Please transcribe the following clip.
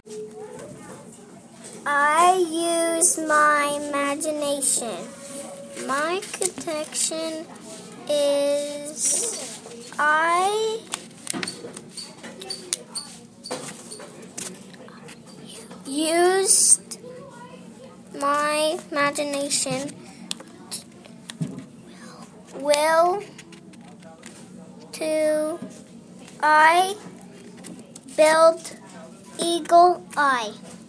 I use my imagination. My protection is I used my imagination will to I build eagle eye.